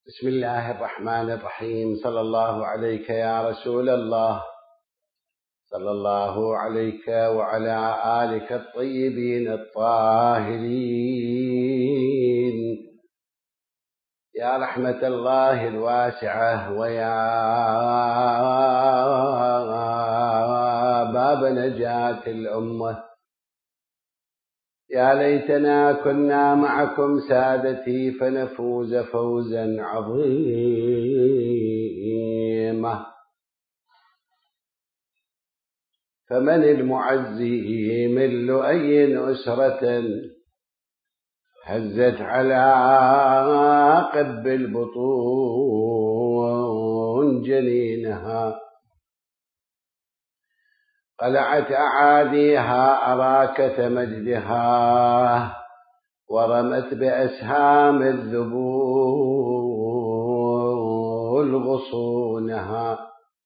بسم الله الرحمن الرحيم. صلى الله عليك يا رسول الله، صلى الله عليك وعلى آلك الطيبين الطاهرين، يا رحمة الله الواسعة ويا باب نجاة الأمة. يا ليتنا كنا معكم سادتي فنفوز فوزا عظيما. فمن المعزي من لؤي أسرة هزت على قب البطون جنينها، قلعت أعاديها أراكة مجدها، ورمت بأسهام الذبول غصونها.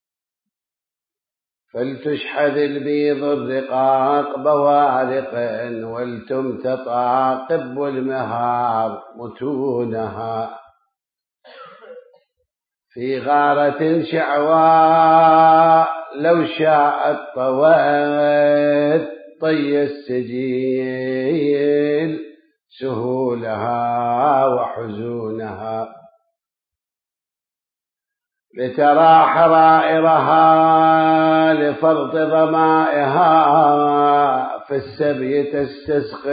فلتشحذ البيض الرقاق بوارق، ولتمتطى قب المهار متونها. في غارة شعواء لو شاءت طوت طي السجيل سهولها وحزونها، لترى حرائرها لفرط ظمائها، في السبي تستسقي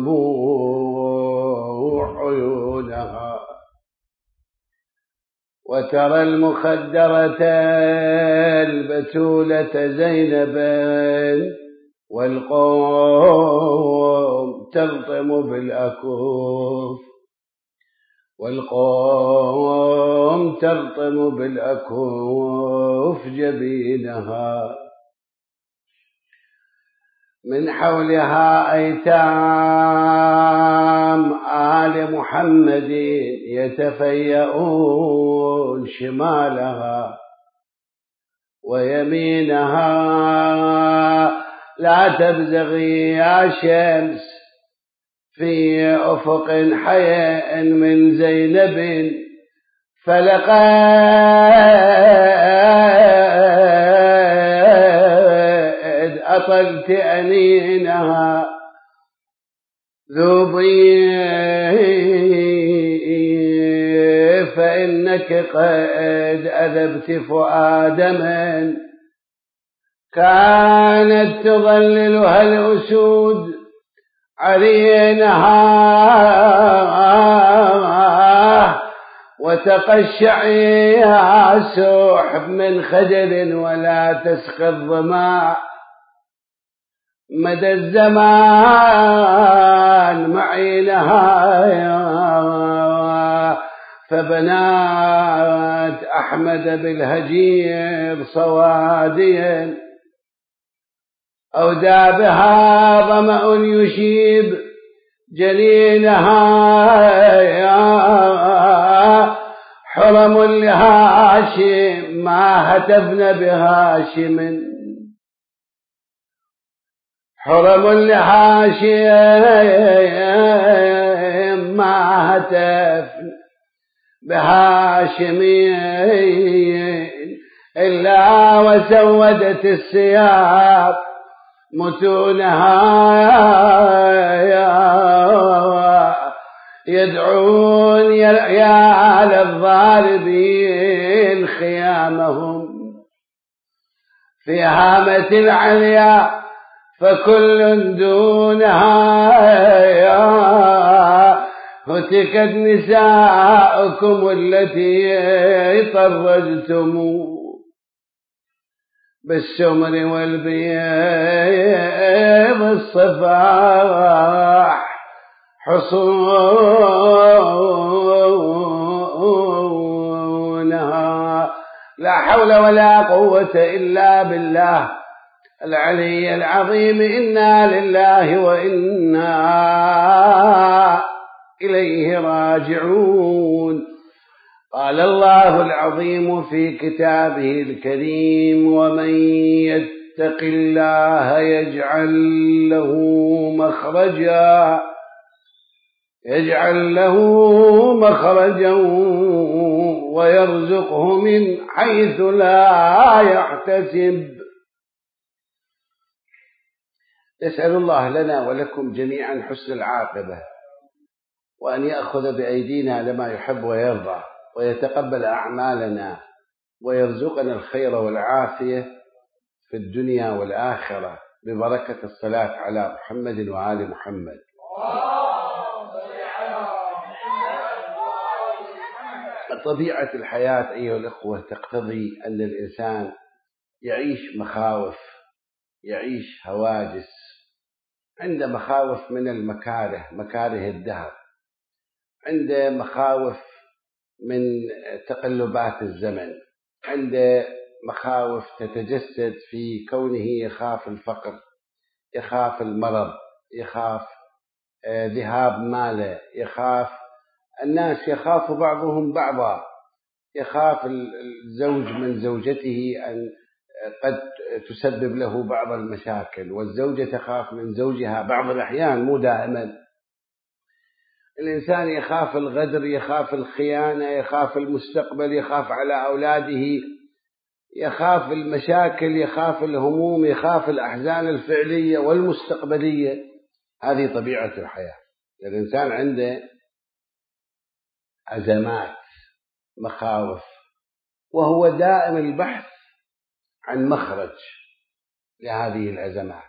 الدموع عيونها. وترى المخدرة البتولة زينبا، والقوم تلطم بالأكف، والقوم تلطم بالأكف جبينها. من حولها أيتام آل محمد يتفيئون شمالها ويمينها. لا تبزغي يا شمس في أفق حياء من زينب، فلقد أطلت أنينها. ذوبي فإنك قد أذبت فؤاد من كانت تظللها الأسود عرينها. وتقشعي يا سحب من خجل، ولا تسقي الظماء مدى الزمان معينها. فبنات أحمد بالهجير صواديا، أودى بها ظمأ يشيب جنينها. حرم لهاشم ما هتفن بهاشم، حرم لهاشم ما هتفن بهاشمين، إلا وسودت الثياب متونها. يدعون يا للظالمين خيامهم في هامة العليا، فكل دونها. هتكت نساؤكم التي طرجتم بالسمر والبيض الصفاح حصونها. لا حول ولا قوة إلا بالله العلي العظيم. إنا لله وإنا إليه راجعون. قال الله العظيم في كتابه الكريم: ومن يتق الله يجعل له مخرجا ويرزقه من حيث لا يحتسب. نسأل الله لنا ولكم جميعا حسن العاقبة، وأن يأخذ بأيدينا لما يحب ويرضى، ويتقبل أعمالنا، ويرزقنا الخير والعافية في الدنيا والآخرة ببركة الصلاة على محمد وآل محمد. طبيعة الحياة أيها الأخوة تقتضي أن الإنسان يعيش مخاوف، يعيش هواجس، عنده مخاوف من المكاره، مكاره الدهر، عنده مخاوف من تقلبات الزمن، عنده مخاوف تتجسد في كونه يخاف الفقر، يخاف المرض، يخاف ذهاب ماله، يخاف الناس، يخاف بعضهم بعضا، يخاف الزوج من زوجته أن قد تسبب له بعض المشاكل، والزوجة تخاف من زوجها بعض الأحيان، مو دائما. الإنسان يخاف الغدر، يخاف الخيانة، يخاف المستقبل، يخاف على أولاده، يخاف المشاكل، يخاف الهموم، يخاف الأحزان الفعلية والمستقبلية. هذه طبيعة الحياة. الإنسان عنده أزمات، مخاوف، وهو دائم البحث عن مخرج لهذه الأزمات،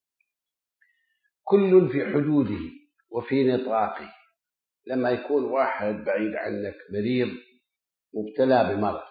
كل في حدوده وفي نطاقه. لما يكون واحد بعيد عنك مريض مبتلى بمرض،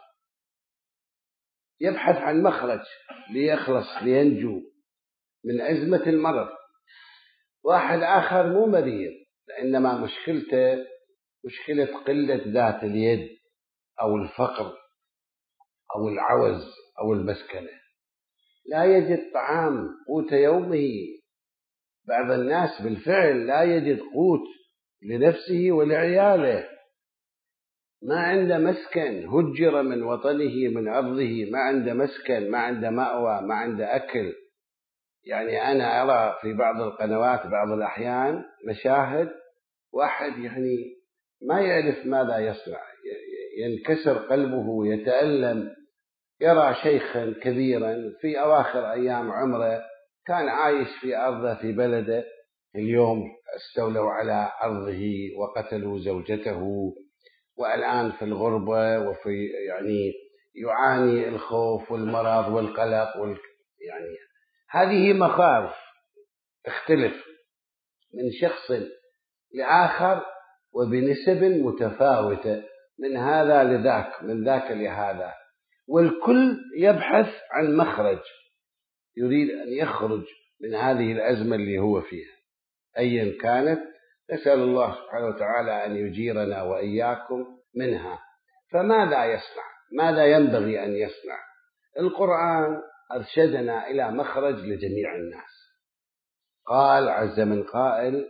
يبحث عن مخرج ليخلص، لينجو من أزمة المرض. واحد آخر مو مريض، إنما مشكلته مشكلة قلة ذات اليد أو الفقر أو العوز أو المسكنة، لا يجد طعام قوت يومه. بعض الناس بالفعل لا يجد قوت لنفسه ولعياله، ما عنده مسكن، هجر من وطنه من أرضه، ما عنده مسكن، ما عنده مأوى، ما عنده أكل. يعني أنا أرى في بعض القنوات بعض الأحيان مشاهد واحد يعني ما يعرف ماذا يصنع، ينكسر قلبه، يتألم، يرى شيخا كبيرا في أواخر أيام عمره كان عايش في أرضه في بلده، اليوم استولوا على أرضه وقتلوا زوجته، والآن في الغربة، وفي يعني يعاني الخوف والمرض والقلق يعني هذه مخاوف تختلف من شخص لآخر وبنسب متفاوتة، من هذا لذاك، من ذاك لهذا، والكل يبحث عن مخرج، يريد أن يخرج من هذه الأزمة اللي هو فيها أيا كانت. نسأل الله سبحانه وتعالى أن يجيرنا وإياكم منها. فماذا يصنع؟ ماذا ينبغي أن يصنع؟ القرآن أرشدنا إلى مخرج لجميع الناس. قال عز من قائل: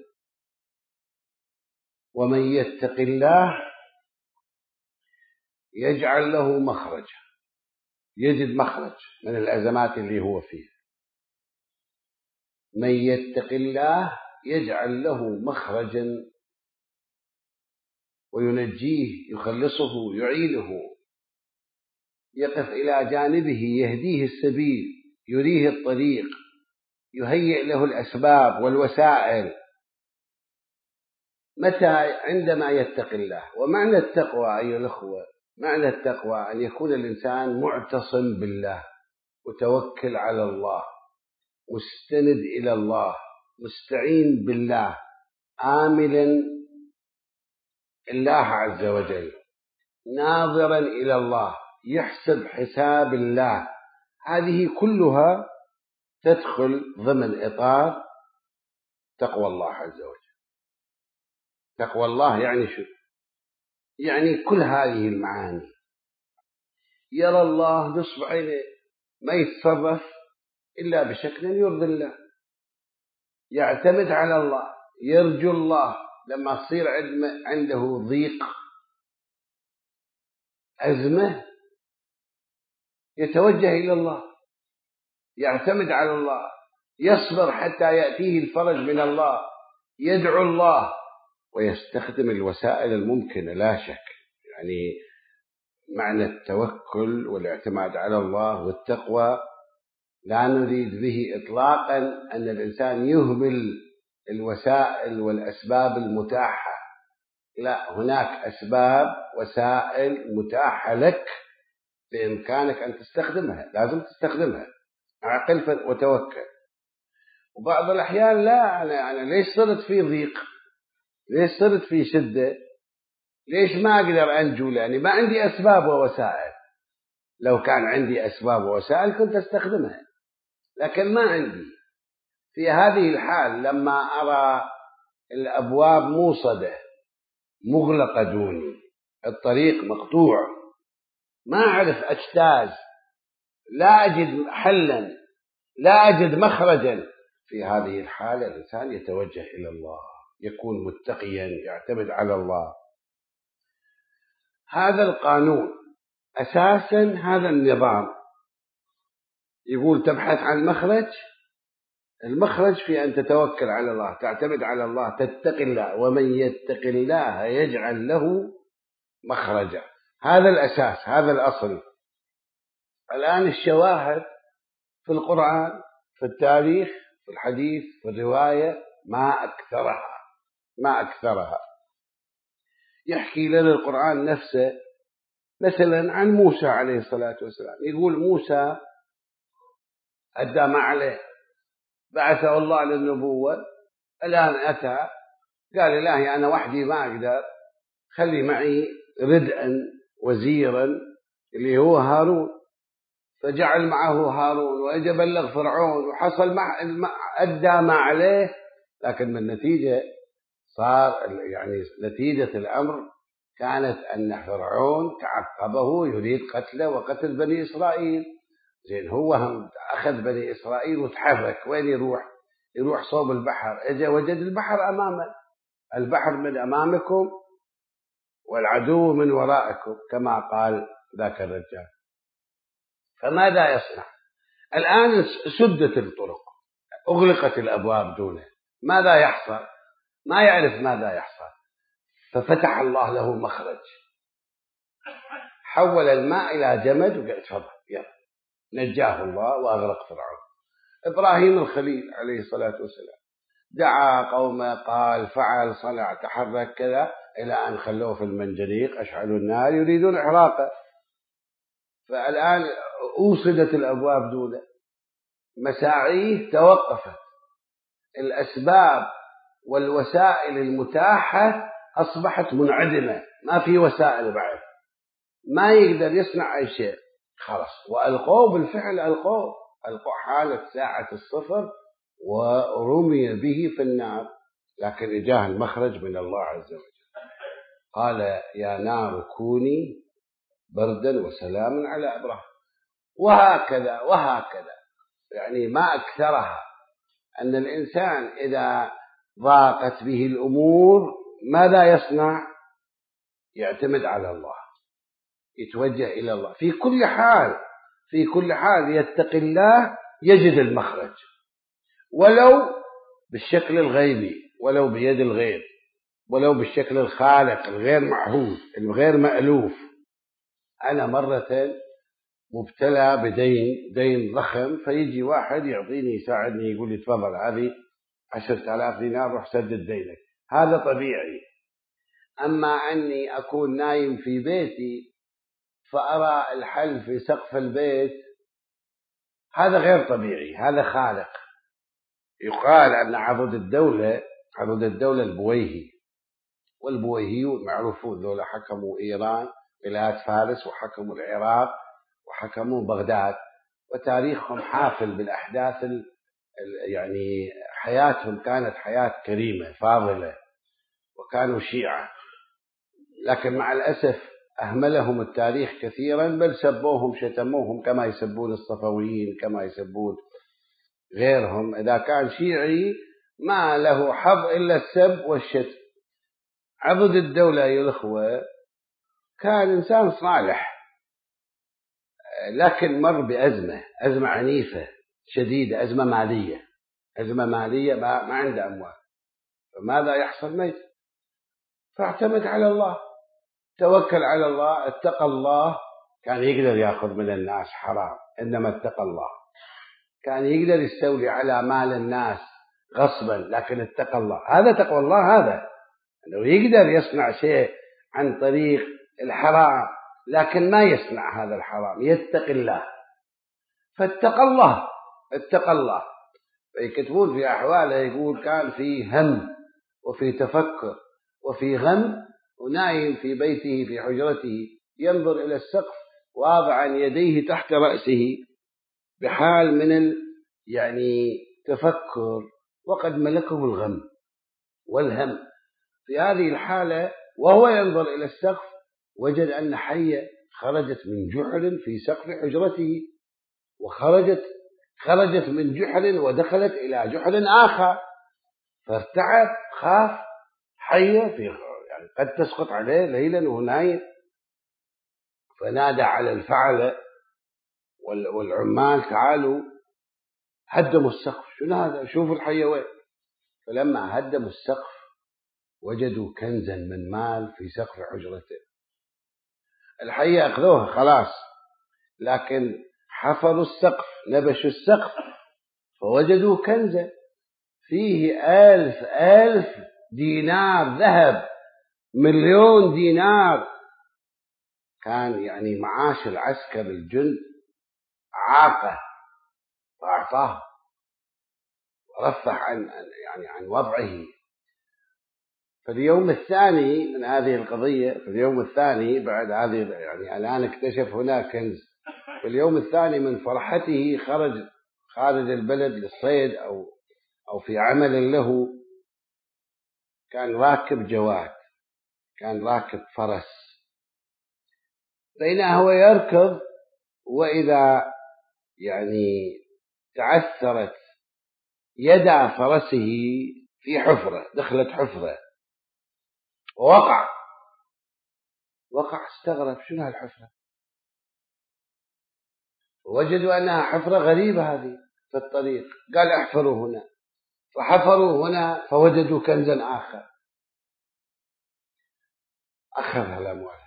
ومن يتق الله يجعل له مخرجا، يجد مخرج من الأزمات اللي هو فيها. من يتق الله يجعل له مخرجا وينجيه، يخلصه، يعينه، يقف إلى جانبه، يهديه السبيل، يريه الطريق، يهيئ له الأسباب والوسائل. متى؟ عندما يتق الله. ومعنى التقوى أيها الأخوة، معنى التقوى أن يكون الإنسان معتصم بالله، متوكل على الله، مستند إلى الله، مستعين بالله، آملا الله عز وجل، ناظرا إلى الله، يحسب حساب الله. هذه كلها تدخل ضمن إطار تقوى الله عز وجل. تقوى الله يعني شو؟ يعني كل هذه المعاني. يرى الله نصب عينه، ما يتصرف إلا بشكل يرضي الله، يعتمد على الله، يرجو الله. لما تصير عنده ضيق، أزمة، يتوجه إلى الله، يعتمد على الله، يصبر حتى يأتيه الفرج من الله، يدعو الله، ويستخدم الوسائل الممكنة لا شك. يعني معنى التوكل والاعتماد على الله والتقوى لا نريد به إطلاقا أن الإنسان يهمل الوسائل والأسباب المتاحة، لا، هناك أسباب وسائل متاحة لك بإمكانك أن تستخدمها، لازم تستخدمها، عقل وتوكل. وبعض الأحيان لا، أنا ليش صرت في ضيق، ليش صرت في شدة، ليش ما أقدر أنجو؟ لأني ما عندي أسباب ووسائل. لو كان عندي أسباب ووسائل كنت أستخدمها، لكن ما عندي. في هذه الحال لما أرى الأبواب موصدة مغلقة دوني، الطريق مقطوع، ما أعرف أجتاز، لا أجد حلا، لا أجد مخرجا، في هذه الحالة الإنسان يتوجه إلى الله، يكون متقيا، يعتمد على الله. هذا القانون أساسا، هذا النظام يقول تبحث عن مخرج، المخرج في أن تتوكل على الله، تعتمد على الله، تتقي الله، ومن يتق الله يجعل له مخرجا. هذا الأساس، هذا الأصل. الآن الشواهد في القرآن، في التاريخ، في الحديث، في الرواية، ما أكثرها. يحكي لنا القرآن نفسه مثلا عن موسى عليه الصلاة والسلام، يقول موسى أدى ما عليه، بعثه الله للنبوة، الآن أتى قال إلهي أنا وحدي ما أقدر، خلي معي ردءا وزيرا اللي هو هارون، فجعل معه هارون وأجى بلغ فرعون وحصل أدى ما عليه، لكن من النتيجة صار يعني نتيجة الأمر كانت أن فرعون تعقبه يريد قتله وقتل بني إسرائيل. زين، هو هم أخذ بني إسرائيل وتحرك، وين يروح صوب البحر، أجى وجد البحر أمامه، البحر من أمامكم والعدو من ورائكم كما قال ذاك الرجال. فماذا يصنع؟ الآن سدت الطرق، أغلقت الأبواب دونه، ماذا يحصل؟ ما يعرف ماذا يحصل، ففتح الله له مخرج، حول الماء إلى جمد وقال تفضل يلا، نجاه الله وأغرق فرعون. إبراهيم الخليل عليه الصلاة والسلام دعا قومه، قال، فعل، صنع، تحرك كذا، إلى أن خلوه في المنجنيق، أشعلوا النار يريدون إحراقه. فالآن أوصدت الأبواب دونه، مساعيه توقفت، الأسباب والوسائل المتاحة أصبحت منعدمة، ما في وسائل بعد، ما يقدر يصنع أي شيء، خلاص. وألقوه بالفعل، ألقوه حالة ساعة الصفر ورمي به في النار، لكن إجاه المخرج من الله عز وجل، قال يا نار كوني بردا وسلاما على إبراهيم. وهكذا وهكذا، يعني ما أكثرها، أن الإنسان إذا ضاقت به الأمور ماذا يصنع؟ يعتمد على الله، يتوجه إلى الله في كل حال، في كل حال يتقي الله يجد المخرج، ولو بالشكل الغيبي، ولو بيد الغير، ولو بالشكل الخالق الغير معهود الغير مألوف. أنا مرة مبتلى دين ضخم، فيجي واحد يعطيني يساعدني، يقول لي تفضل هذه 10,000 دينار روح سدد دينك، هذا طبيعي. أما أني أكون نايم في بيتي فأرى الحل في سقف البيت، هذا غير طبيعي، هذا خالق. يقال أن عضد الدولة البويهي، والبويهيون معروفون، ذولا حكموا إيران، بلاد فارس، وحكموا العراق، وحكموا بغداد، وتاريخهم حافل بالأحداث، يعني حياتهم كانت حياة كريمة فاضلة، وكانوا شيعة، لكن مع الأسف أهملهم التاريخ كثيرا، بل سبوهم، شتموهم، كما يسبون الصفويين، كما يسبون غيرهم. إذا كان شيعي ما له حظ إلا السب والشتم. عضد الدولة أيها الأخوة كان إنسان صالح، لكن مر أزمة عنيفة شديدة، أزمة مالية، ما عنده أموال، فماذا يحصل؟ ميت. فاعتمد على الله، توكل على الله، اتقى الله. كان يقدر يأخذ من الناس حرام، إنما اتقى الله. كان يقدر يستولي على مال الناس غصبا، لكن اتقى الله. هذا تقوى الله. هذا لو يقدر يصنع شيء عن طريق الحرام، لكن ما يصنع هذا الحرام، يتقي الله. فاتقى الله، اتقى الله. يكتبون في أحواله يقول كان في هم وفي تفكر وفي غم، ونايم في بيته في حجرته ينظر إلى السقف واضعا يديه تحت رأسه بحال من يعني تفكر، وقد ملكه الغم والهم. في هذه الحالة وهو ينظر إلى السقف وجد أن حية خرجت من جحر في سقف حجرته، خرجت من جحر ودخلت إلى جحر آخر، فارتعب، خاف. حية يعني قد تسقط عليه ليلا وهو نايم، فنادى على الفعلة والعمال تعالوا هدموا السقف. شنو هذا؟ شوفوا الحية وين. فلما هدموا السقف وجدوا كنزا من مال في سقف حجرته. الحية أخذوها خلاص، لكن حفروا السقف، نبشوا السقف، فوجدوا كنزا فيه 1000 دينار ذهب، 1,000,000 دينار. كان يعني معاش العسكر الجند عاقه، فأعطاه ورفع عن وضعه. في اليوم الثاني من هذه القضية، في اليوم الثاني بعد هذه يعني الآن اكتشف هناك كنز. في اليوم الثاني من فرحته خارج البلد للصيد أو في عمل له، كان راكب جواد، كان راكب فرس. بينما هو يركض وإذا يعني تعثرت يد فرسه في حفرة، دخلت حفرة ووقع. استغرب، شنو هالحفرة؟ وجدوا أنها حفرة غريبة هذه في الطريق. قال احفروا هنا، فحفروا هنا فوجدوا كنزا آخر، أخذ الأموال.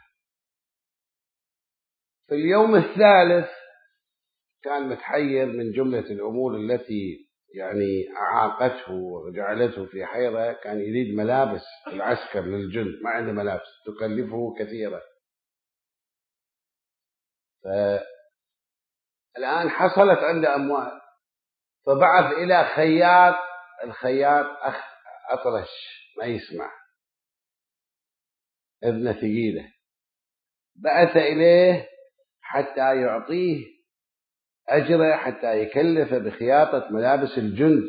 في اليوم الثالث كان متحير من جملة الأمور التي يعني أعاقته وجعلته في حيرة. كان يريد ملابس العسكر للجند، ما عنده ملابس، تكلفه كثيرا. فالآن حصلت عنده أموال، فبعث إلى خياط. الخياط أطرش ما يسمع، ابن ثقيلة، بعث إليه حتى يعطيه أجره حتى يكلف بخياطة ملابس الجند.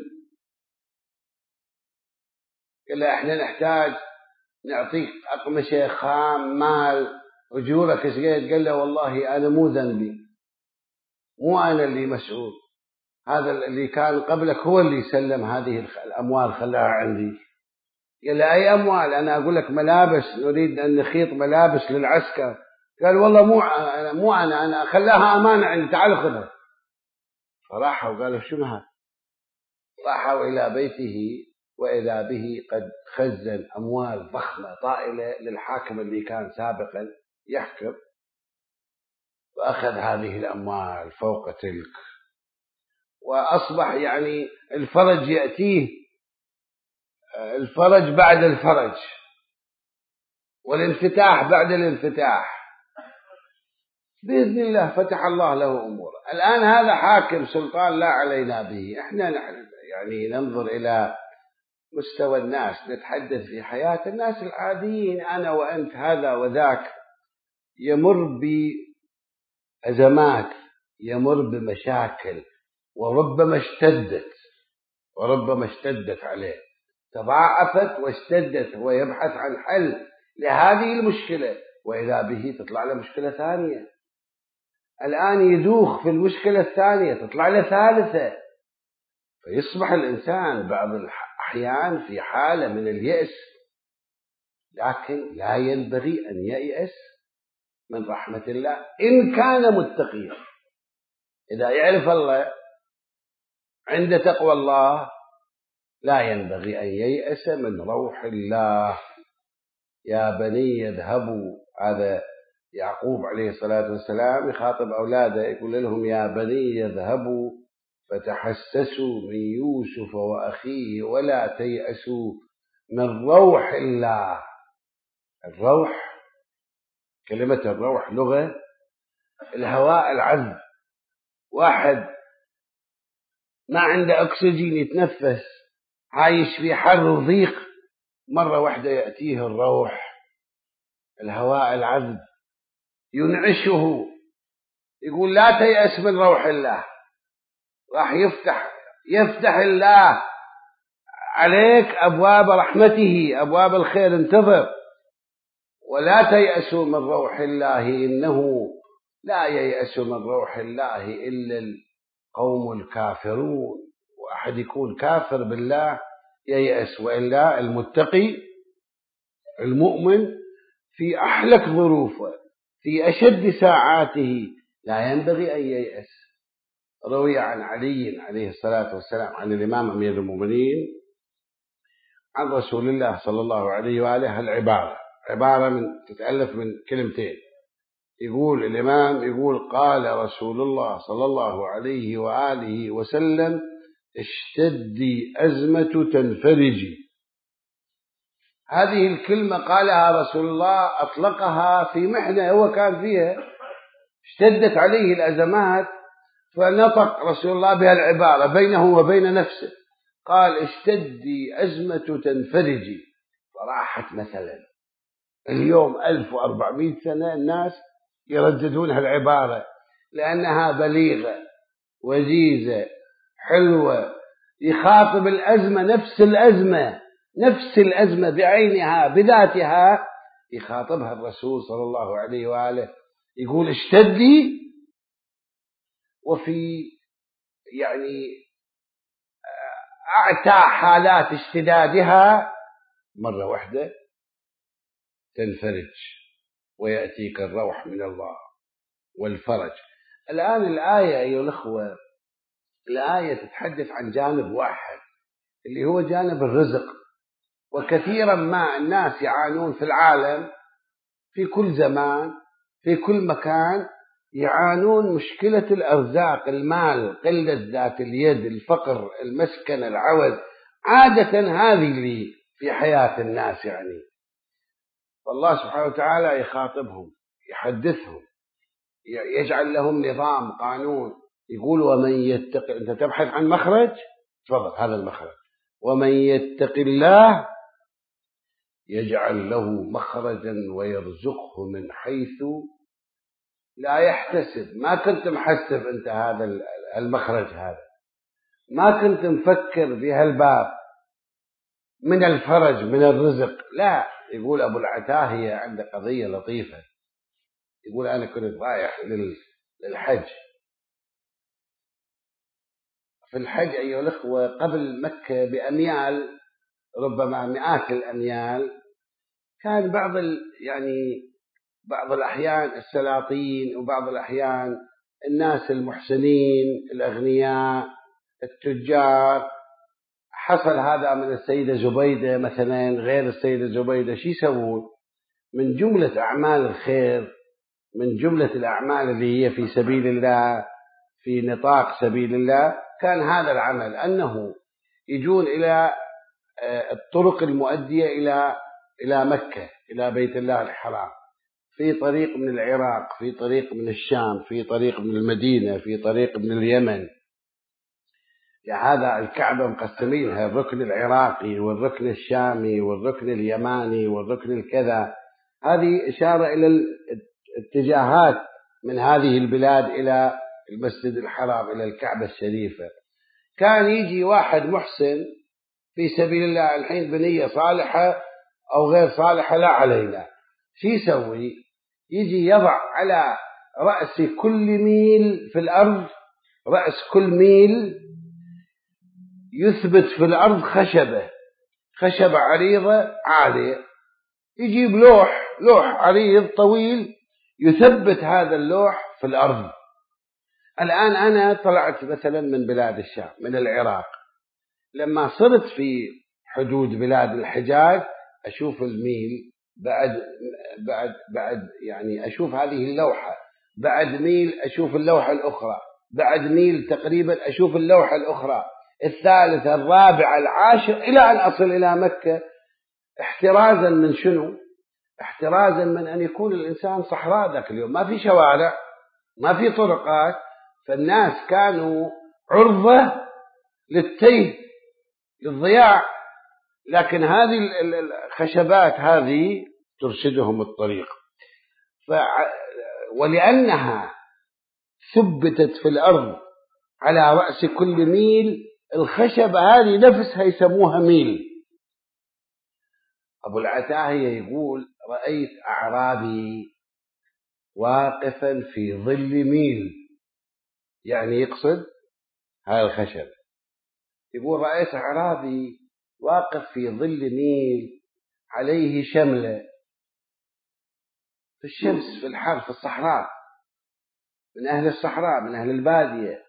قال له احنا نحتاج نعطيك أقمشة، خام، مال، أجورك سقيت. قال له والله أنا مو ذنبي، مو أنا اللي مسؤول، هذا اللي كان قبلك هو اللي سلم هذه الأموال خلاها عندي. قال له أي أموال؟ أنا أقول لك ملابس، نريد أن نخيط ملابس للعسكر. قال والله مو أنا خلاها أمانة عندي، تعال خذها. فراحوا وقالوا شنو هذا؟ راحوا إلى بيته وإذا به قد خزن أموال ضخمة طائلة للحاكم اللي كان سابقا يحكم، وأخذ هذه الأموال فوق تلك، وأصبح يعني الفرج يأتيه، الفرج بعد الفرج، والانفتاح بعد الانفتاح. بإذن الله فتح الله له أموره. الآن هذا حاكم سلطان لا علينا به، احنا يعني ننظر إلى مستوى الناس، نتحدث في حياة الناس العاديين، أنا وأنت، هذا وذاك، يمر بأزمات، يمر بمشاكل، وربما اشتدت عليه، تضاعفت واشتدت، هو يبحث عن حل لهذه المشكلة، وإذا به تطلع له مشكلة ثانية. الآن يدوخ في المشكلة الثانية، تطلع له ثالثة، فيصبح الإنسان بعض الأحيان في حالة من اليأس. لكن لا ينبغي أن ييأس من رحمة الله إن كان متقيا. إذا يعرف الله، عند تقوى الله، لا ينبغي أن ييأس من روح الله. يا بني اذهبوا هذا يعقوب عليه الصلاة والسلام يخاطب أولاده يقول لهم يا بني يذهبوا فتحسسوا من يوسف وأخيه ولا تيأسوا من روح الله. الروح، كلمة الروح لغة الهواء العذب. واحد ما عنده أكسجين يتنفس، عايش في حر وضيق، مرة واحدة يأتيه الروح، الهواء العذب ينعشه، يقول لا تيأس من روح الله. راح يفتح الله عليك أبواب رحمته، أبواب الخير، انتظر. ولا تيأسوا من روح الله إنه لا ييأس من روح الله إلا القوم الكافرون. واحد يكون كافر بالله ييأس، وإلا المتقي المؤمن في أحلك ظروفه في أشد ساعاته لا ينبغي أن ييأس. روي عن علي عليه الصلاة والسلام عن الإمام أمير المؤمنين عن رسول الله صلى الله عليه وآله عبارة تتألف من كلمتين. يقول الإمام يقول قال رسول الله صلى الله عليه وآله وسلم اشتدي أزمة تنفرجي. هذه الكلمة قالها رسول الله، أطلقها في محنة هو كان فيها، اشتدت عليه الأزمات، فنطق رسول الله بها العبارة بينه وبين نفسه، قال اشتدي أزمة تنفرجي. فراحت مثلا اليوم 1400 سنة الناس يرددون هالعبارة لأنها بليغة وجيزة حلوة، يخاطب الأزمة، نفس الأزمة بعينها بذاتها يخاطبها الرسول صلى الله عليه وآله، يقول اشتدي. وفي يعني أعتى حالات اشتدادها مرة واحدة تنفرج ويأتيك الروح من الله والفرج. الآن الآية أيها الأخوة، الآية تتحدث عن جانب واحد اللي هو جانب الرزق. وكثيرا ما الناس يعانون في العالم في كل زمان في كل مكان، يعانون مشكلة الأرزاق، المال، قلة ذات اليد، الفقر، المسكن، العوز. عادة هذه اللي في حياة الناس يعني. فالله سبحانه وتعالى يخاطبهم، يحدثهم، يجعل لهم نظام قانون، يقول ومن يتق. أنت تبحث عن مخرج، تفضل هذا المخرج. ومن يتق الله يجعل له مخرجا ويرزقه من حيث لا يحتسب. ما كنت محسب أنت هذا المخرج، هذا ما كنت مفكر في هالباب من الفرج من الرزق. لا، يقول أبو العتاهية عنده قضية لطيفة، يقول أنا كنت رايح للحج. في الحج أيها الأخوة قبل مكة بأميال، ربما مئات الأميال، كان بعض الأحيان السلاطين وبعض الأحيان الناس المحسنين الأغنياء التجار، حصل هذا من السيدة زبيدة مثلا، غير السيدة زبيدة، شو يسوون؟ من جملة أعمال الخير، من جملة الأعمال اللي هي في سبيل الله، في نطاق سبيل الله، كان هذا العمل أنه يجون إلى الطرق المؤدية إلى مكة، إلى بيت الله الحرام، في طريق من العراق، في طريق من الشام، في طريق من المدينة، في طريق من اليمن. لهذا الكعبة مقسمينها الركن العراقي والركن الشامي والركن اليماني والركن الكذا. هذه إشارة إلى الاتجاهات من هذه البلاد إلى المسجد الحرام، إلى الكعبة الشريفة. كان يجي واحد محسن في سبيل الله الحين بنية صالحة أو غير صالحة لا علينا، شو يسوي؟ يجي يضع على رأس كل ميل في الأرض، رأس كل ميل يثبت في الأرض خشبة عريضة عالية، يجيب لوح عريض طويل يثبت هذا اللوح في الأرض. الآن أنا طلعت مثلا من بلاد الشام، من العراق، لما صرت في حدود بلاد الحجاز أشوف الميل بعد يعني أشوف هذه اللوحة، بعد ميل أشوف اللوحة الأخرى، بعد ميل تقريبا أشوف اللوحة الأخرى، الثالثة الرابعة العاشر، إلى أن أصل إلى مكة. احترازا من شنو؟ احترازا من أن يكون الإنسان صحراء ذاك اليوم، ما في شوارع، ما في طرقات، فالناس كانوا عرضة للتيه، للضياع، لكن هذه الخشبات هذه ترشدهم الطريق. ولأنها ثبتت في الأرض على رأس كل ميل، الخشبة هذه نفسها يسموها ميل. أبو العتاهية يقول: رأيت أعرابي واقفا في ظل ميل، يعني يقصد هاي الخشب. يقول: رأيت أعرابي واقف في ظل ميل عليه شملة، في الشمس، في الحر، في الصحراء، من أهل الصحراء، من أهل البادية،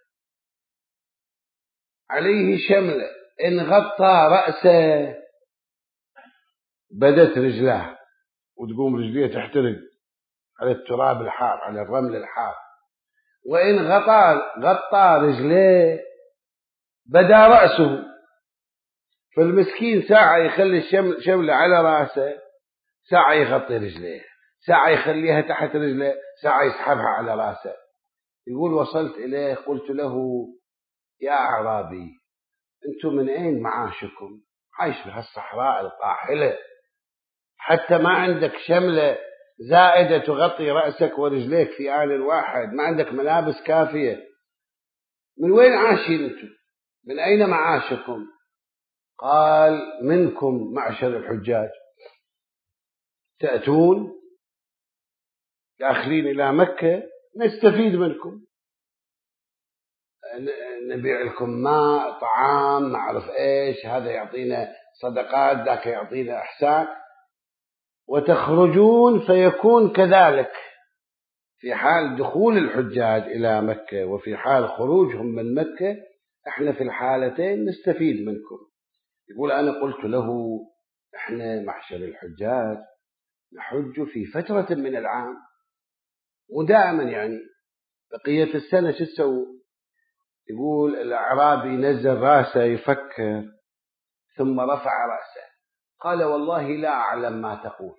عليه شملة، إن غطى رأسه بدت رجلاه، وتقوم رجليه تحترق على التراب الحار، على الرمل الحار، وإن غطى رجليه بدا رأسه. فالمسكين ساعة يخلي الشملة على رأسه، ساعة يغطي رجليه، ساعة يخليها تحت رجليه، ساعة يسحبها على رأسه. يقول: وصلت إليه قلت له: يا أعرابي، أنتم من أين معاشكم؟ عايش في هالصحراء القاحلة، حتى ما عندك شملة زائدة تغطي رأسك ورجليك في آن واحد، ما عندك ملابس كافية، من وين عايشين أنتم؟ من أين معاشكم؟ قال: منكم معشر الحجاج، تأتون داخلين إلى مكة، نستفيد منكم، نبيع لكم ماء، طعام، ما أعرف إيش، هذا يعطينا صدقات، ذاك يعطينا إحسان، وتخرجون فيكون كذلك في حال دخول الحجاج إلى مكة وفي حال خروجهم من مكة، احنا في الحالتين نستفيد منكم. يقول: أنا قلت له: احنا معشر الحجاج نحج في فترة من العام، ودائما يعني بقية السنة شو تسوي؟ يقول: الأعرابي نزل راسه يفكر، ثم رفع رأسه قال: والله لا أعلم ما تقول،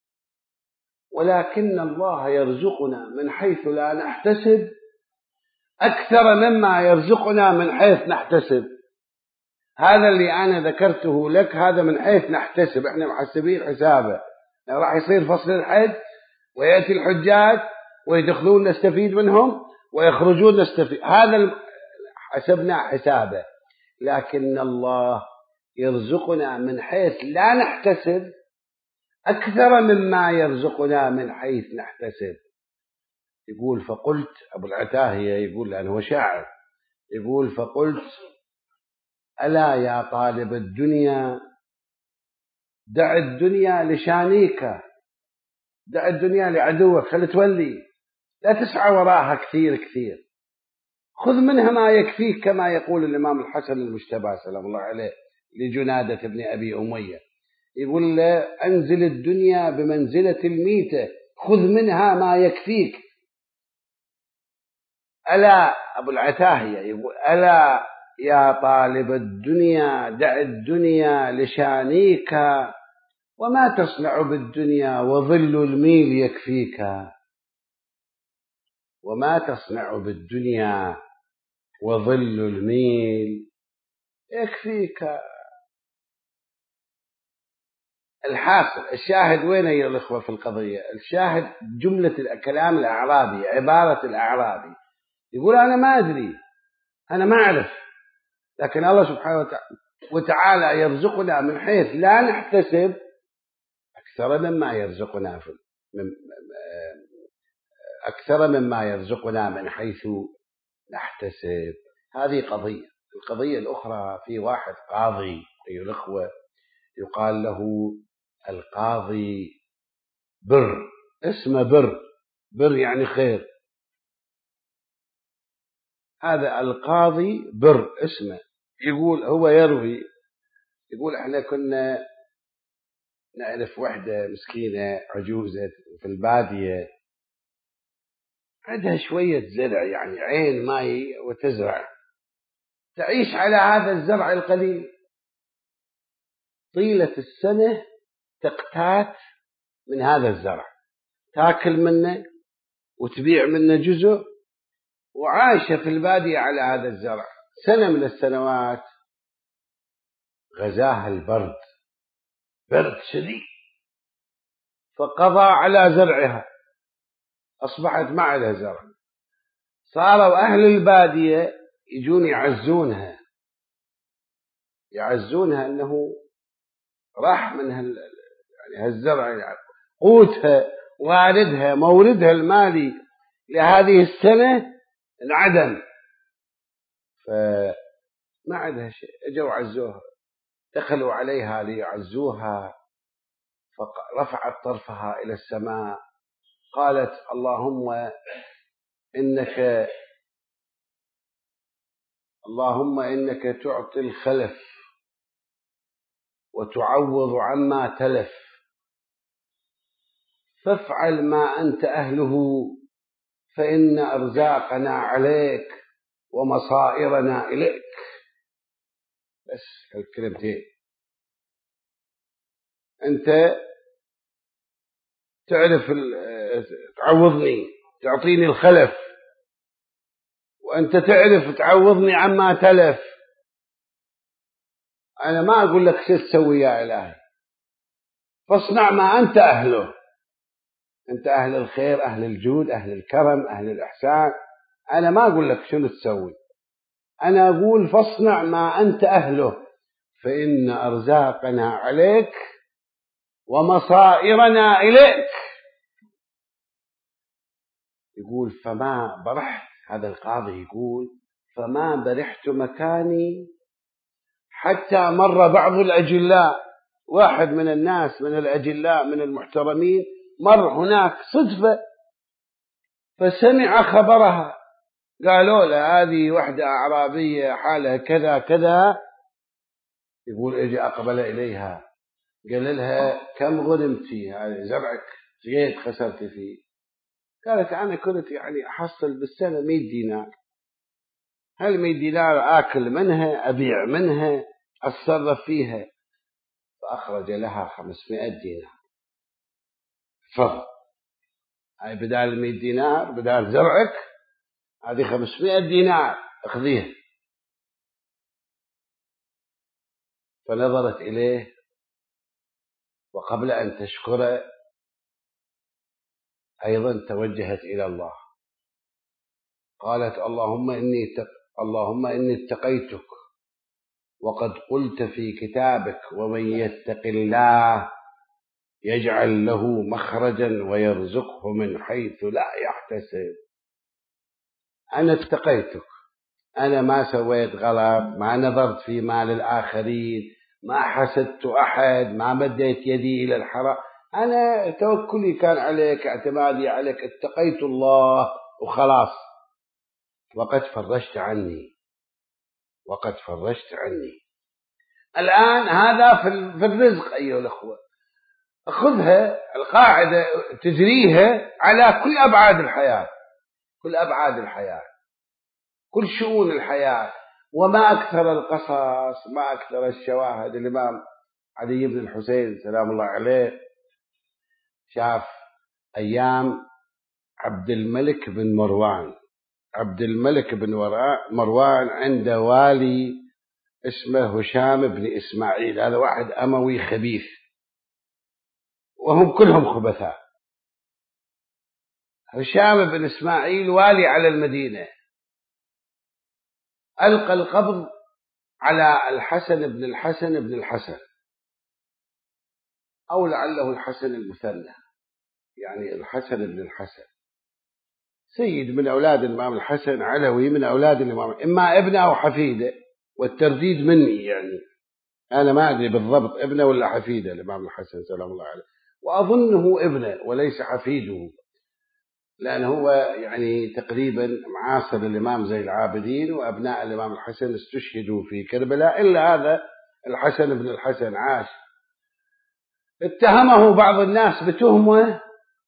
ولكن الله يرزقنا من حيث لا نحتسب أكثر مما يرزقنا من حيث نحتسب. هذا اللي أنا ذكرته لك هذا من حيث نحتسب، إحنا محسبين حسابه، راح يصير فصل الحج ويأتي الحجاج ويدخلون نستفيد منهم ويخرجون نستفيد، هذا حسبنا حسابه. لكن الله يرزقنا من حيث لا نحتسب أكثر مما يرزقنا من حيث نحتسب. يقول: فقلت، أبو العتاهية يقول لأنه هو شاعر، يقول: فقلت: ألا يا طالب الدنيا، دع الدنيا لشانيك، دع الدنيا لعدوك، خل تولي، لا تسعى وراها كثير كثير، خذ منها ما يكفيك، كما يقول الإمام الحسن المجتبى سلام الله عليه لجنادة بن أبي أمية، يقول له: أنزل الدنيا بمنزلة الميتة، خذ منها ما يكفيك. ألا، أبو العتاهية يقول: ألا يا طالب الدنيا، دع الدنيا لشانيك، وما تصنع بالدنيا وظل الميل يكفيك، وما تصنع بالدنيا وظل الميل يكفيك. الحاصل الشاهد وين يا الأخوة في القضية؟ الشاهد جملة كلام الأعرابي، عبارة الأعرابي، يقول: أنا ما أدري، أنا ما أعرف، لكن الله سبحانه وتعالى يرزقنا من حيث لا نحتسب أكثر مما يرزقنا أكثر مما يرزقنا من حيث نحتسب. هذه قضية. القضية الأخرى، في واحد قاضي أيها الأخوة يقال له القاضي بر، اسمه بر يعني خير، هذا القاضي بر اسمه. يقول هو يروي، يقول: احنا كنا نعرف وحدة مسكينة عجوزة في البادية عندها شوية زرع، يعني عين ماي وتزرع، تعيش على هذا الزرع القليل طيلة السنة، تقتات من هذا الزرع، تاكل منه وتبيع منه جزء، وعايشة في البادية على هذا الزرع. سنة من السنوات غزاها البرد، برد شديد، فقضى على زرعها، أصبحت ما عندها زرع. صاروا أهل البادية يجون يعزونها أنه راح من يعني هالزرع، يعني قوتها واردها موردها المالي لهذه السنة انعدم، فما عندها شيء. اجوا عزوها، دخلوا عليها ليعزوها، فرفعت طرفها إلى السماء، قالت اللهم إنك تعطي الخلف وتعوض عما تلف، فافعل ما أنت أهله، فإن أرزاقنا عليك ومصائرنا إليك. بس هالكلمتين، أنت تعرف تعوضني، تعطيني الخلف، وأنت تعرف تعوضني عما تلف. أنا ما أقول لك شو تسوي يا إلهي، فاصنع ما أنت أهله، أنت أهل الخير، أهل الجود، أهل الكرم، أهل الإحسان. أنا ما أقول لك شنو تسوي، أنا أقول فاصنع ما أنت أهله، فإن أرزاقنا عليك ومصائرنا إليك. يقول فما برحت، هذا القاضي يقول فما برحت مكاني حتى مر بعض الأجلاء، واحد من الناس من الأجلاء من المحترمين مر هناك صدفة، فسمع خبرها، قالوا له هذه وحدة أعرابية حالها كذا كذا. يقول اجي أقبل إليها، قال لها كم غنمتي، هذا زرعك زيت خسرت فيه؟ قالت أنا كنت يعني أحصل بالسنة 100 دينار، هل 100 دينار آكل منها، أبيع منها، أتصرف فيها. فأخرج لها 500 دينار، تفضل، هاي بدال 100 دينار بدال زرعك، هذه 500 دينار اخذيها. فنظرت إليه، وقبل أن تشكره أيضا توجهت إلى الله، قالت اللهم إني اتقيتك، وقد قلت في كتابك ومن يتق الله يجعل له مخرجا ويرزقه من حيث لا يحتسب. أنا اتقيتك، أنا ما سويت غلط، ما نظرت في مال الآخرين، ما حسدت أحد، ما مديت يدي إلى الحرام، أنا توكلي كان عليك، اعتمادي عليك، اتقيت الله وخلاص. وقد فرجت عني. الآن هذا في الرزق أيها الأخوة، أخذها القاعدة تجريها على كل أبعاد الحياة، كل شؤون الحياة. وما أكثر القصص، ما أكثر الشواهد. الإمام علي بن الحسين سلام الله عليه شاف أيام عبد الملك بن مروان عنده والي اسمه هشام بن إسماعيل، هذا واحد أموي خبيث، وهم كلهم خبثاء. هشام بن إسماعيل والي على المدينة، ألقى القبض على الحسن بن الحسن، أو لعله الحسن المثنى، يعني الحسن بن الحسن، سيد من أولاد الإمام الحسن، علوي من أولاد الإمام، إما ابنه أو حفيده، والترديد مني، يعني أنا ما أدري بالضبط ابنه ولا حفيده الإمام الحسن سلام الله عليه، وأظنه ابنه وليس حفيده، لأن هو يعني تقريبا معاصر الإمام زين العابدين، وأبناء الإمام الحسن استشهدوا في كربلاء، إلا هذا الحسن بن الحسن عاش. اتهمه بعض الناس بتهمة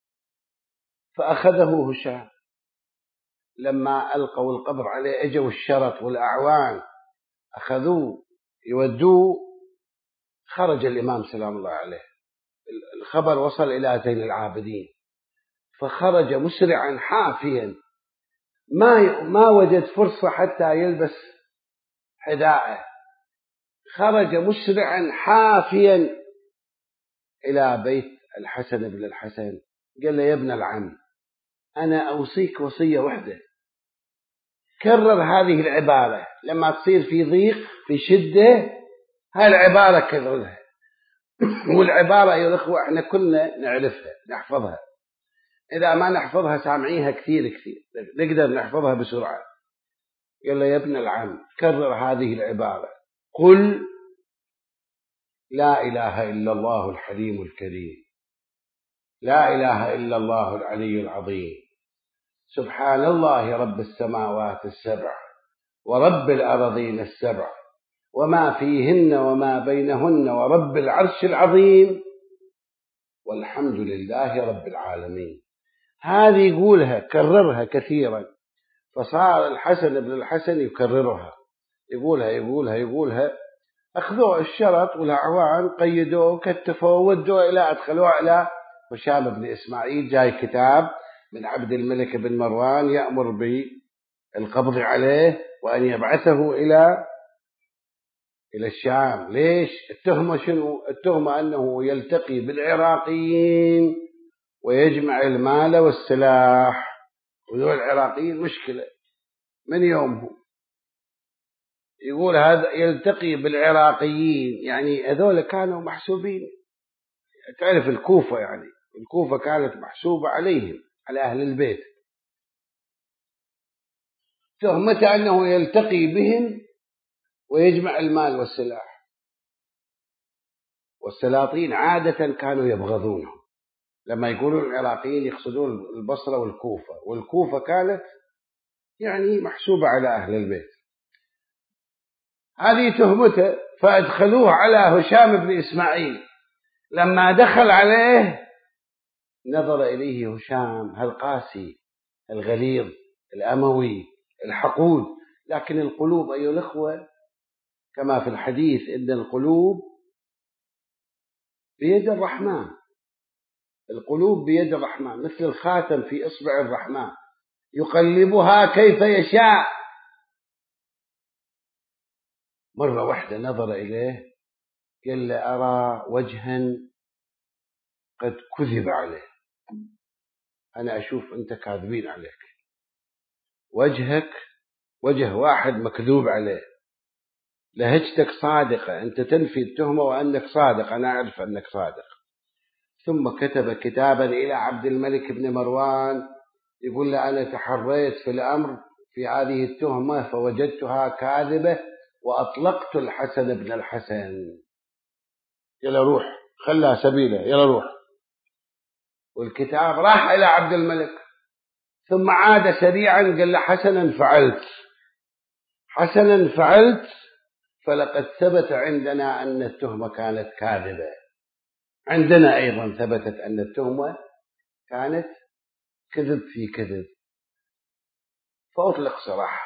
فأخذه هشام. لما ألقوا القبر عليه اجوا الشرط والأعوان أخذوه يودوه. خرج الإمام سلام الله عليه، الخبر وصل إلى زين العابدين، فخرج مسرعا حافيا، ما وجد فرصة حتى يلبس حذاءه، خرج مسرعا حافيا إلى بيت الحسن بن الحسن. قال له: يا ابن العم، أنا أوصيك وصية واحدة، كرر هذه العبارة لما تصير في ضيق في شدة، هاي العبارة كررها. والعبارة أيها الأخوة احنا كلنا نعرفها نحفظها، إذا ما نحفظها سامعيها كثير نقدر نحفظها بسرعة. قال له: يا ابن العم، كرر هذه العبارة، قل لا إله إلا الله الحليم الكريم، لا إله إلا الله العلي العظيم، سبحان الله رب السماوات السبع ورب الأرضين السبع وما فيهن وما بينهن ورب العرش العظيم والحمد لله رب العالمين. هذه يقولها كررها كثيرا، فصار الحسن بن الحسن يكررها، يقولها. أخذوه الشرط والأعوان، قيدوه كتفوه ودوه أدخلوه إلى هشام بن إسماعيل. جاي كتاب من عبد الملك بن مروان يأمر بالقبض عليه وأن يبعثه إلى الشام. ليش؟ التهمة شنو؟ التهمة أنه يلتقي بالعراقيين ويجمع المال والسلاح، وذول العراقيين مشكلة من يومهم. يقول هذا يلتقي بالعراقيين، يعني هذول كانوا محسوبين. تعرف الكوفة، يعني الكوفة كانت محسوبة عليهم، على أهل البيت. تهمته أنه يلتقي بهم ويجمع المال والسلاح. والسلاطين عادة كانوا يبغضونهم، لما يقولون العراقيين يقصدون البصرة والكوفة، والكوفة كانت يعني محسوبة على أهل البيت. هذه تهمته، فأدخلوه على هشام بن إسماعيل. لما دخل عليه نظر إليه هشام، القاسي الغليظ الأموي الحقود، لكن القلوب أيها الأخوة كما في الحديث إن القلوب بيد الرحمن، القلوب بيد الرحمن، مثل الخاتم في إصبع الرحمن يقلبها كيف يشاء. مرة واحدة نظر إليه قال له: أرى وجها قد كذب عليه، أنا أشوف أنت كاذبين عليك، وجهك وجه واحد مكذوب عليه، لهجتك صادقة، أنت تنفي التهمة وأنك صادق، أنا أعرف أنك صادق. ثم كتب كتابا إلى عبد الملك بن مروان يقول له: أنا تحريت في الأمر في هذه التهمة فوجدتها كاذبة وأطلقت الحسن بن الحسن. يلا روح، خلها سبيله، يلا روح. والكتاب راح إلى عبد الملك، ثم عاد سريعا قال له: حسنا فعلت، فلقد ثبت عندنا أن التهمة كانت كاذبة. عندنا أيضا ثبتت أن التهمة كانت كذب في كذب، فأطلق سراح.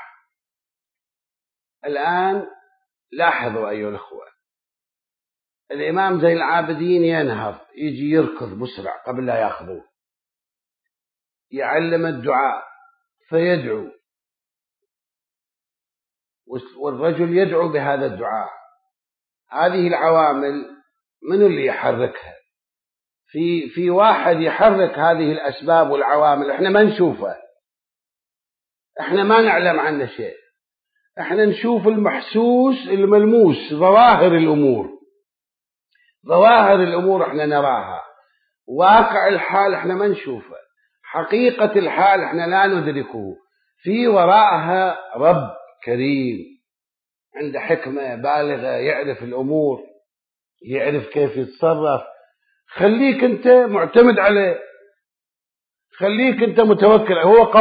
الآن لاحظوا أيها الأخوة، الإمام زين العابدين ينهض، يجي يركض مسرع قبل لا يأخذوه، يعلم الدعاء فيدعو، والرجل يدعو بهذا الدعاء. هذه العوامل من اللي يحركها؟ في واحد يحرك هذه الأسباب والعوامل، احنا ما نشوفه، احنا ما نعلم عنه شيء، احنا نشوف المحسوس الملموس، ظواهر الأمور احنا نراها، واقع الحال احنا ما نشوفه، حقيقة الحال احنا لا ندركه، في وراءها رب كريم عنده حكمة بالغة، يعرف الأمور، يعرف كيف يتصرف. خليك أنت معتمد عليه، خليك أنت متوكل،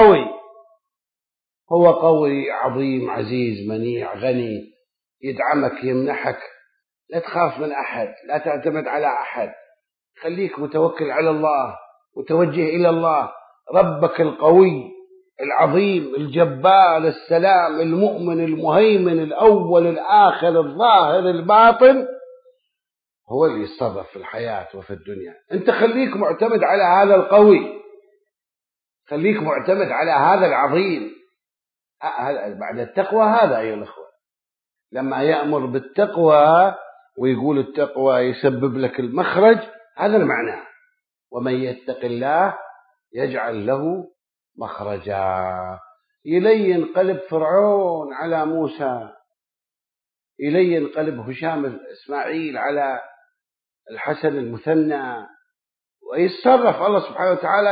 هو قوي عظيم عزيز منيع غني، يدعمك يمنحك، لا تخاف من أحد، لا تعتمد على أحد، خليك متوكل على الله، متوجه إلى الله، ربك القوي العظيم الجبار السلام المؤمن المهيمن الأول الآخر الظاهر الباطن، هو اللي يتصرف في الحياة وفي الدنيا. أنت خليك معتمد على هذا القوي، خليك معتمد على هذا العظيم. بعد التقوى هذا أيها الأخوة، لما يأمر بالتقوى ويقول التقوى يسبب لك المخرج، هذا المعنى: ومن يتق الله يجعل له مخرجا. يلين قلب فرعون على موسى، يلين قلب هشام إسماعيل على الحسن المثنى، ويتصرف الله سبحانه وتعالى،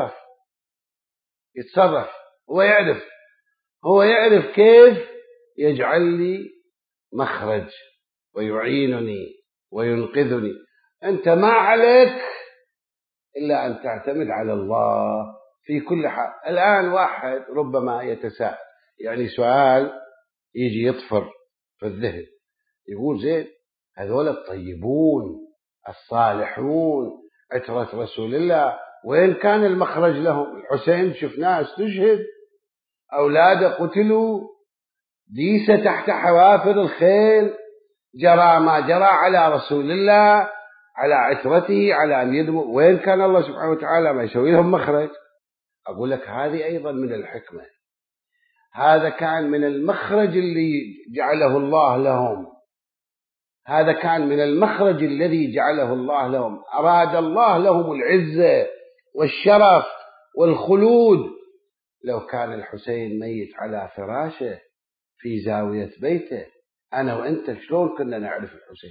يتصرف. هو يعرف كيف يجعل لي مخرج ويعينني وينقذني. أنت ما عليك إلا أن تعتمد على الله في كل حال. الآن واحد ربما يتساءل، يعني سؤال يجي يطفر في الذهن، يقول زين هذول الطيبون الصالحون عترة رسول الله وين كان المخرج لهم؟ الحسين شفناه استشهد، أولاده قتلوا، ديسة تحت حوافر الخيل، جرى ما جرى على رسول الله، على عترته، على أن يدموا. وين كان الله سبحانه وتعالى ما يسوي لهم مخرج؟ أقول لك هذه أيضا من الحكمة، هذا كان من المخرج اللي جعله الله لهم، هذا كان من المخرج الذي جعله الله لهم. أراد الله لهم العزة والشرف والخلود. لو كان الحسين ميت على فراشه في زاوية بيته، أنا وأنت شلون كنا نعرف الحسين؟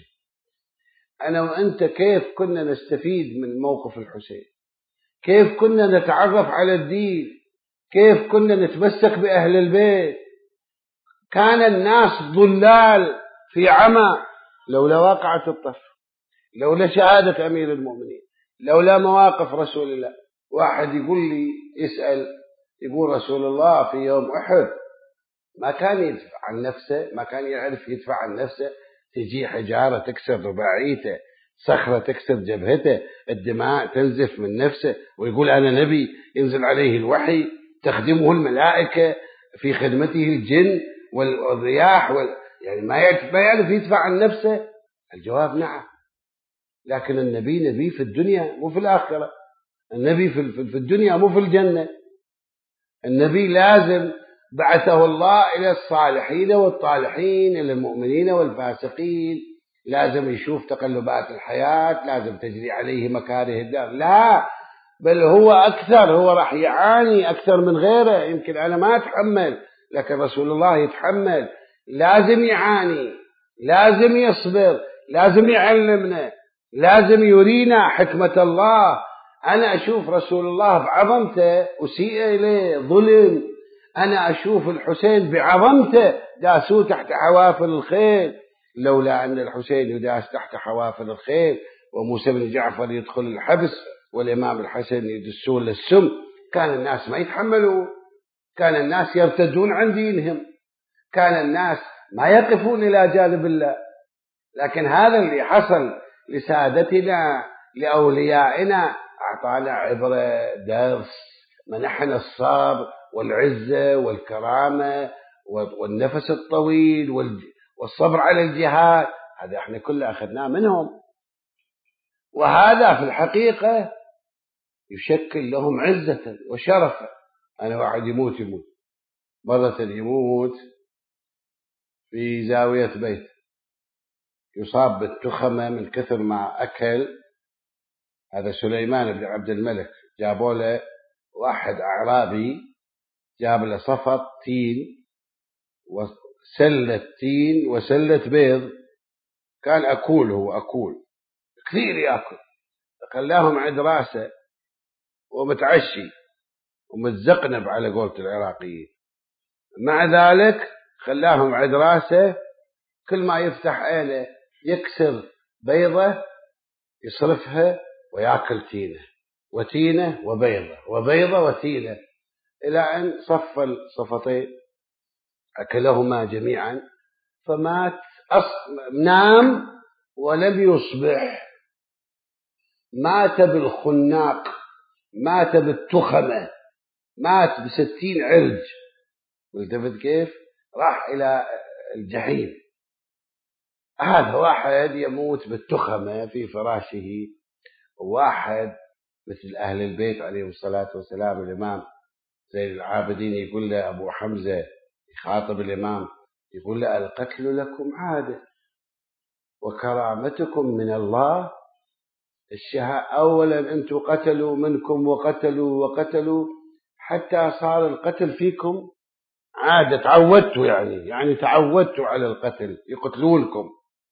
أنا وأنت كيف كنا نستفيد من موقف الحسين؟ كيف كنا نتعرف على الدين؟ كيف كنا نتمسك بأهل البيت؟ كان الناس ضلال في عمى لولا واقعة الطف، لولا شهادة أمير المؤمنين، لولا مواقف رسول الله. واحد يقول لي، يسأل، يقول رسول الله في يوم أحد ما كان يدفع عن نفسه، ما كان يعرف يدفع عن نفسه، تجي حجارة تكسر رباعيته، صخرة تكسر جبهته، الدماء تنزف من نفسه، ويقول أنا نبي ينزل عليه الوحي، تخدمه الملائكة، في خدمته الجن والرياح يعني ما يعرف يدفع عن نفسه؟ الجواب نعم. لكن النبي نبي في الدنيا مو في الآخرة، النبي في الدنيا مو في الجنة. النبي لازم بعثه الله إلى الصالحين والطالحين، إلى المؤمنين والفاسقين، لازم يشوف تقلبات الحياة، لازم تجري عليه مكاره الدار. لا، بل هو أكثر، هو راح يعاني أكثر من غيره. يمكن أنا ما أتحمل، لكن رسول الله يتحمل، لازم يعاني، لازم يصبر، لازم يعلمنا، لازم يرينا حكمة الله. أنا أشوف رسول الله بعظمته أسيء إليه، ظلم. أنا أشوف الحسين بعظمته داسوه تحت حوافر الخيل. لولا أن الحسين يداس تحت حوافر الخيل وموسى بن جعفر يدخل الحبس والإمام الحسن يدسون للسم، كان الناس ما يتحملون، كان الناس يرتدون عن دينهم، كان الناس ما يقفون إلى جانب الله. لكن هذا اللي حصل لسادتنا لأوليائنا، أعطانا عبرة، درس، منحنا الصبر والعزة والكرامة والنفس الطويل والصبر على الجهاد. هذا احنا كله أخذناه منهم، وهذا في الحقيقة يشكل لهم عزة وشرفا. أنا واحد يموت مرة يموت في زاوية بيت، يصاب بالتخمة من كثر ما أكل. هذا سليمان بن عبد الملك، جابوا له واحد أعرابي، جاب له صفط تين وسلة تين وسلة بيض، كان أكول، هو أكول كثير يأكل، خلاهم عند راسه ومتعشي ومتزقنب على قولة العراقيين. مع ذلك خلاهم عند راسه، كل ما يفتح عينه يكسر بيضة يصرفها ويأكل تينة وتينة وبيضة وبيضة وتينة، إلى أن صف الصفتين أكلهما جميعا فمات، نام ولم يصبح. مات بالخناق، مات بالتخمة، مات ب60 عرج. والتفت كيف؟ راح إلى الجحيم. هذا واحد يموت بالتخمة في فراشه، وواحد مثل أهل البيت عليهم الصلاة والسلام، الإمام زين العابدين يقول له أبو حمزة، يخاطب الإمام يقول له: القتل لكم عادة وكرامتكم من الله. أولا أنتم قتلوا منكم وقتلوا حتى صار القتل فيكم عادة، تعودتوا، يعني تعودتوا على القتل، يقتلونكم.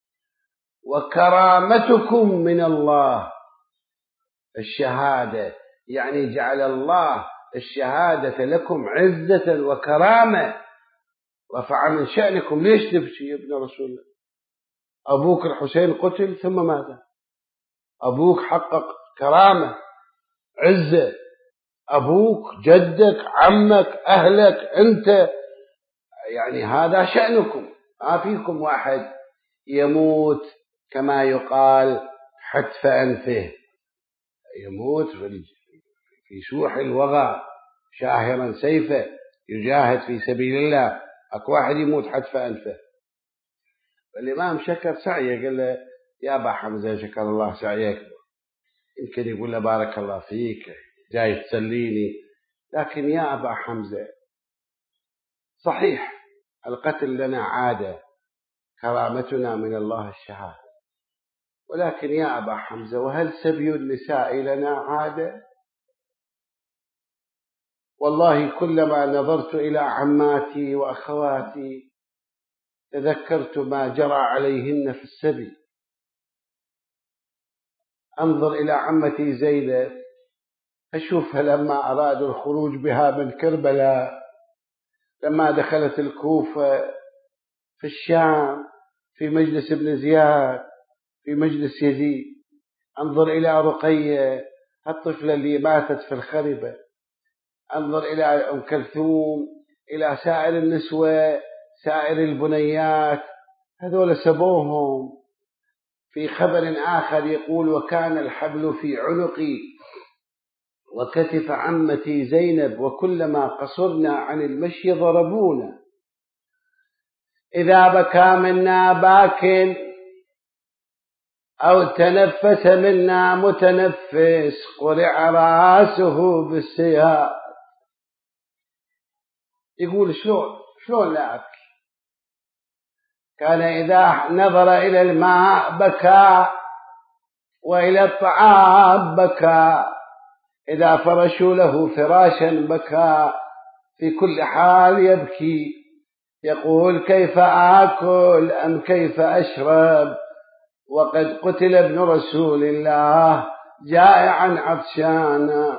وكرامتكم من الله، الشهادة يعني جعل الله الشهادة لكم عزة وكرامة، رفع من شأنكم. ليش تبكي يا ابن رسول الله؟ أبوك الحسين قتل ثم مات، أبوك حقق كرامة عزة، أبوك جدك عمك أهلك أنت، يعني هذا شأنكم. ما فيكم واحد يموت كما يقال حتف أنفه، يموت في سوح الوغى شاهرا سيفه يجاهد في سبيل الله. أكو واحد يموت حتف أنفه. الإمام شكر سعيه، قال له: يا أبا حمزة شكر الله سعيك. يمكن يقول له: بارك الله فيك، جاي تسليني. لكن يا أبا حمزة، صحيح القتل لنا عادة، كرامتنا من الله الشهادة، ولكن يا أبا حمزة، وهل سبي النساء لنا عادة؟ والله كلما نظرت إلى عماتي وأخواتي تذكرت ما جرى عليهن في السبي. أنظر إلى عمتي زينب، أشوفها لما أرادوا الخروج بها من كربلاء، لما دخلت الكوفة في الشام في مجلس ابن زياد، في مجلس يزيد. أنظر إلى رقية الطفلة اللي ماتت في الخربة. أنظر إلى أم كلثوم، إلى سائر النسوة، سائر البنيات، هذول سبوهم. في خبر آخر يقول: وكان الحبل في عنقي وكتف عمتي زينب، وكلما قصرنا عن المشي ضربونا. إذا بكى منا باك أو تنفس منا متنفس قرع راسه بالسياف. يقول: شلون لا أبكي؟ كان إذا نظر إلى الماء بكى، وإلى الطعام بكى، إذا فرشوا له فراشا بكى، في كل حال يبكي. يقول: كيف آكل أم كيف أشرب وقد قتل ابن رسول الله جائعا عطشانا.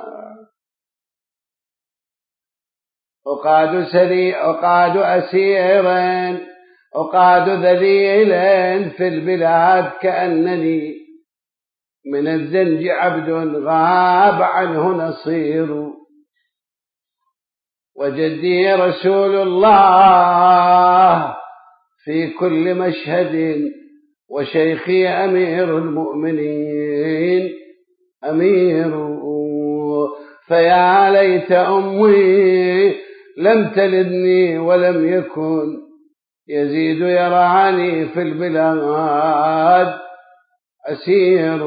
أقاد أسيرا أقاد ذليلا في البلاد، كأنني من الزنج عبد غاب عنه نصير. وجدي رسول الله في كل مشهد، وشيخي أمير المؤمنين أمير. فيا ليت أمي لم تلدني ولم يكن يزيد يراني في البلاد أسير.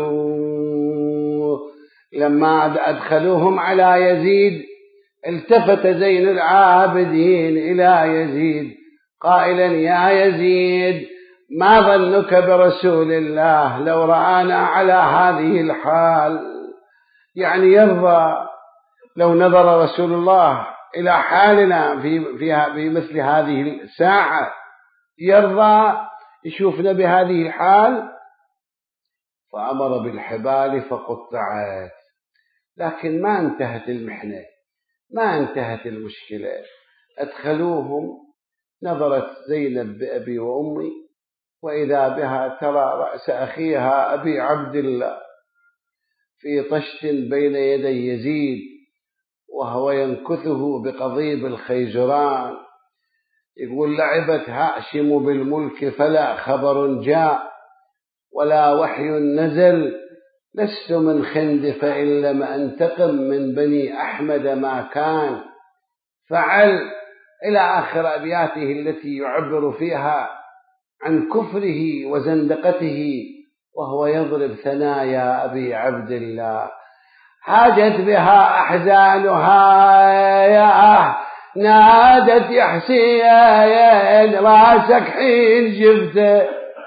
لما أدخلوهم على يزيد التفت زين العابدين إلى يزيد قائلا: يا يزيد، ما ظنك برسول الله لو رآنا على هذه الحال؟ يعني يرضى لو نظر رسول الله إلى حالنا في مثل هذه الساعة، يرضى يشوفنا بهذه الحال؟ فأمر بالحبال فقطعت. لكن ما انتهت المحنة، ما انتهت المشكلة. أدخلوهم، نظرت زينب بأبي وأمي، وإذا بها ترى رأس أخيها أبي عبد الله في طشت بين يدي يزيد، وهو ينكثه بقضيب الخيزران. يقول: لعبت هاشم بالملك فلا خبر جاء ولا وحي نزل لست من خند فإن لم أنتقم من بني أحمد ما كان فعل، إلى آخر أبياته التي يعبر فيها عن كفره وزندقته وهو يضرب ثنايا أبي عبد الله. حاجت بها أحزانها يا نادت يا حسين راسك حين جبته،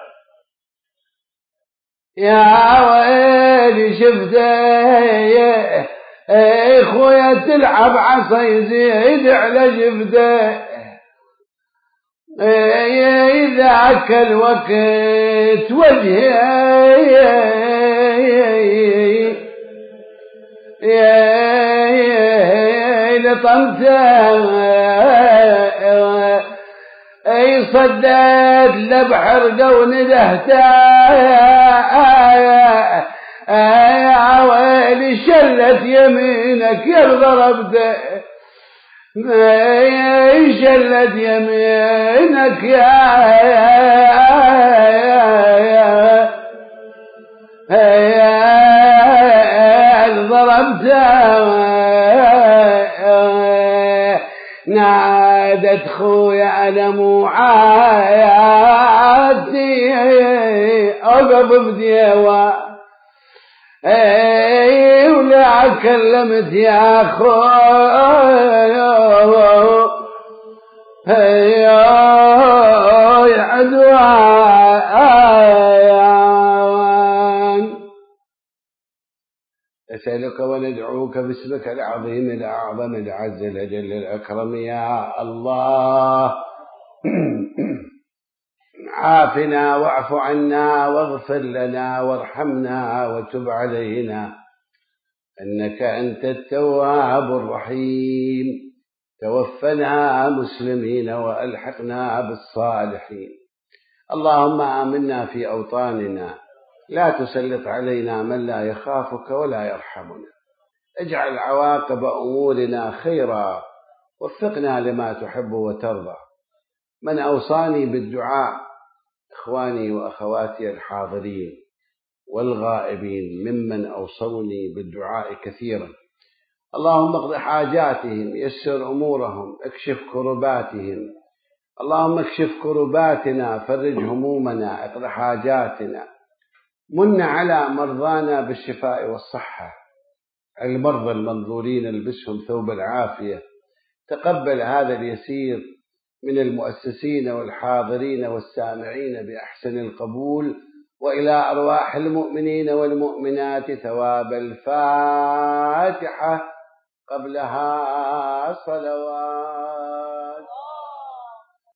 يا ويلي شفته اخويا تلعب عصا يزيد على جبته، ذاك الوقت وجهي لطمته صدت لبحرقه وندهته، يا ويلي شلت يمينك يا ضربته، شلت يمينك يا ضربته. نادت خويا أنا مو عادي أقف بديوة ولا كلمت يا خويا يا عدوان. أسألك وندعوك باسمك العظيم الأعظم العز الأجل الأكرم يا الله عافنا واعف عنا واغفر لنا وارحمنا وتب علينا إنك أنت التواب الرحيم. توفنا مسلمين وألحقنا بالصالحين. اللهم آمنا في أوطاننا، لا تسلط علينا من لا يخافك ولا يرحمنا. اجعل عواقب أمورنا خيرا، وفقنا لما تحب وترضى. من أوصاني بالدعاء إخواني وأخواتي الحاضرين والغائبين ممن أوصوني بالدعاء كثيرا. اللهم اقض حاجاتهم، يسر أمورهم، اكشف كرباتهم. اللهم اكشف كرباتنا، فرج همومنا، اقض حاجاتنا. من على مرضانا بالشفاء والصحة، المرضى المنظورين البسهم ثوب العافية. تقبل هذا اليسير من المؤسسين والحاضرين والسامعين بأحسن القبول، وإلى أرواح المؤمنين والمؤمنات ثواب الفاتحة قبلها صلوات.